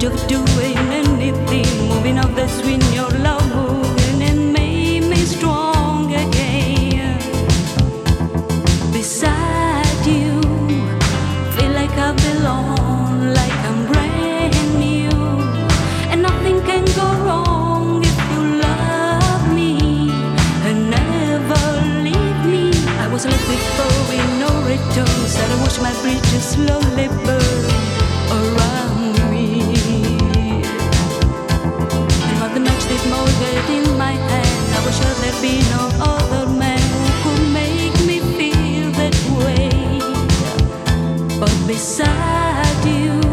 of doing anything, moving up the swing, your love moving and made me strong again. Beside you, feel like I belong, like I'm brand new, and nothing can go wrong if you love me and never leave me. I was left before with no return, so I watched my bridges slowly burn around me. And what the match this molded in my hand, I was sure there'd be no other man who could make me feel that way. But beside you,